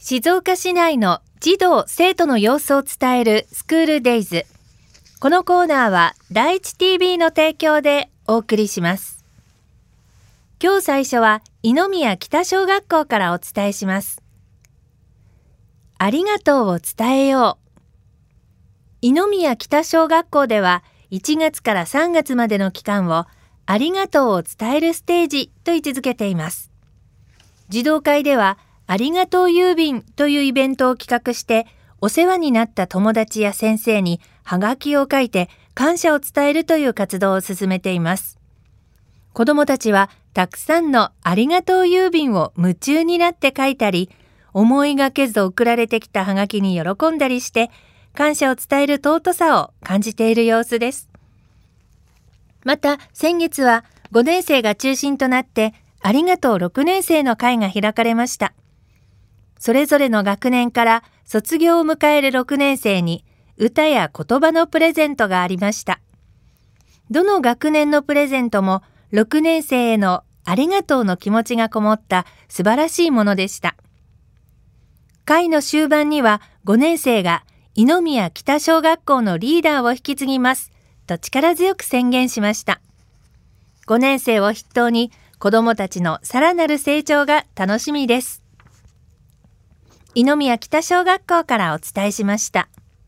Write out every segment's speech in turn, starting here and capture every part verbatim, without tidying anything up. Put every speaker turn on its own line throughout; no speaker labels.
静岡市内の児童生徒の様子を伝えるスクールデイズ。このコーナーは第一 ティービー の提供でお送りします。今日最初は猪宮北小学校からお伝えします。ありがとうを伝えよう。猪宮北小学校ではいちがつからさんがつまでの期間をありがとうを伝えるステージと位置づけています。児童会ではありがとう郵便というイベントを企画してお世話になった友達や先生にはがきを書いて感謝を伝えるという活動を進めています。子どもたちはたくさんのありがとう郵便を夢中になって書いたり、思いがけず送られてきたはがきに喜んだりして感謝を伝える尊さを感じている様子です。また先月はごねん生が中心となってありがとうろくねん生の会が開かれました。それぞれの学年から卒業を迎えるろくねん生に歌や言葉のプレゼントがありました。どの学年のプレゼントもろくねん生へのありがとうの気持ちがこもった素晴らしいものでした。会の終盤にはごねん生が猪宮北小学校のリーダーを引き継ぎますと力強く宣言しました。ごねん生を筆頭に子どもたちのさらなる成長が楽しみです。猪宮北小学校からお伝えしました。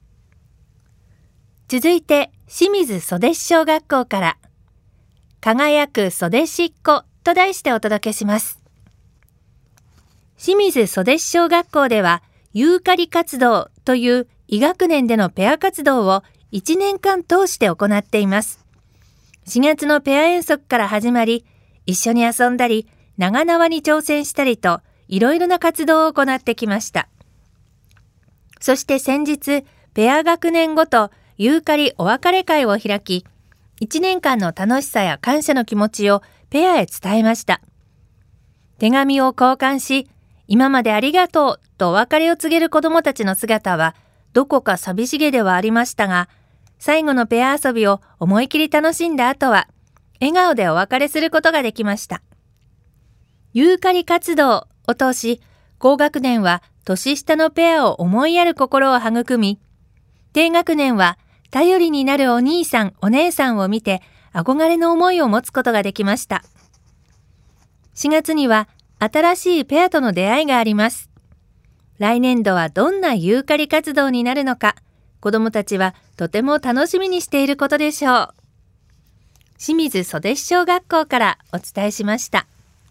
続いて清水袖子小学校から輝く袖子っ子と題してお届けします。清水袖子小学校ではユーカリ活動という異学年でのペア活動をいちねんかん通して行っています。しがつのペア遠足から始まり、一緒に遊んだり長縄に挑戦したりといろいろな活動を行ってきました。そして先日、ペア学年ごとユーカリお別れ会を開き、いちねんかんの楽しさや感謝の気持ちをペアへ伝えました。手紙を交換し、今までありがとうとお別れを告げる子どもたちの姿はどこか寂しげではありましたが、最後のペア遊びを思い切り楽しんだ後は、笑顔でお別れすることができました。ユーカリ活動を通し、高学年は年下のペアを思いやる心を育み、低学年は頼りになるお兄さんお姉さんを見て憧れの思いを持つことができました。しがつには新しいペアとの出会いがあります。来年度はどんなユーカリ活動になるのか、子どもたちはとても楽しみにしていることでしょう。清水袖子小学校からお伝えしました。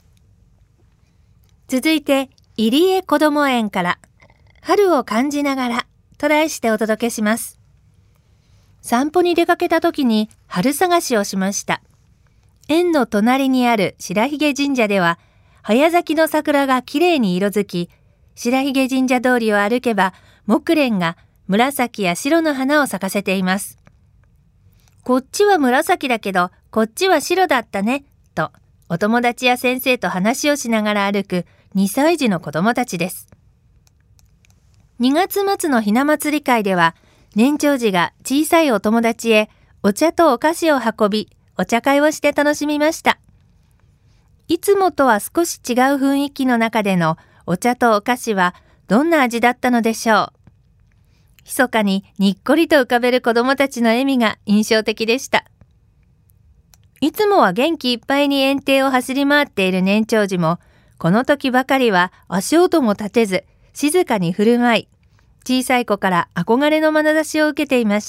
続いて入江こども園から春を感じながらと題してお届けします。散歩に出かけた時に春探しをしました。園の隣にある白髭神社では早咲きの桜がきれいに色づき、白髭神社通りを歩けば木蓮が紫や白の花を咲かせています。こっちは紫だけどこっちは白だったねとお友達や先生と話をしながら歩くにさい児の子どもたちです。にがつ末のひな祭り会では年長児が小さいお友達へお茶とお菓子を運びお茶会をして楽しみました。いつもとは少し違う雰囲気の中でのお茶とお菓子はどんな味だったのでしょう。密かににっこりと浮かべる子どもたちの笑みが印象的でした。いつもは元気いっぱいに園庭を走り回っている年長児も、この時ばかりは足音も立てず、静かに振る舞い、小さい子から憧れの眼差しを受けていました。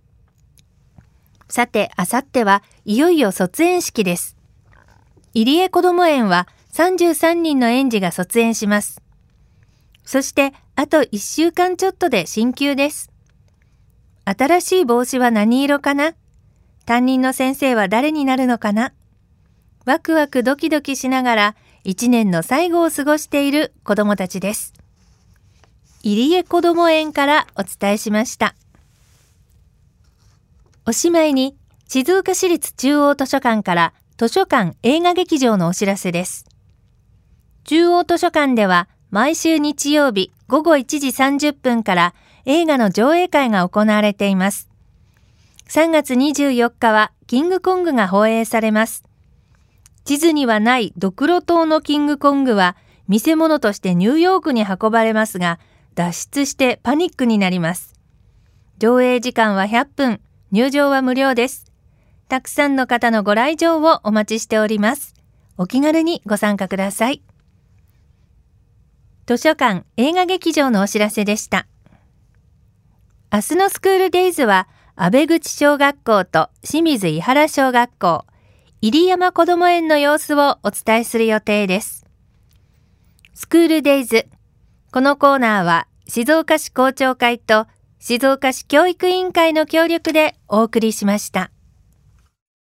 さて、あさってはいよいよ卒園式です。入江こども園はさんじゅうさんにんの園児が卒園します。そしてあといっしゅうかんちょっとで進級です。新しい帽子は何色かな？担任の先生は誰になるのかな？ワクワクドキドキしながらいちねんの最後を過ごしている子どもたちです。入江こども園からお伝えしました。おしまいに静岡市立中央図書館から図書館映画劇場のお知らせです。中央図書館では毎週日曜日ごごいちじさんじゅっぷんから映画の上映会が行われています。さんがつにじゅうよっかはキングコングが放映されます。地図にはないドクロ島のキングコングは見せ物としてニューヨークに運ばれますが、脱出してパニックになります。上映時間はひゃっぷん、入場は無料です。たくさんの方のご来場をお待ちしております。お気軽にご参加ください。図書館映画劇場のお知らせでした。明日のスクールデイズは、阿部口小学校と清水伊原小学校、入山こども園の様子をお伝えする予定です。スクールデイズ。このコーナーは静岡市校長会と静岡市教育委員会の協力でお送りしました。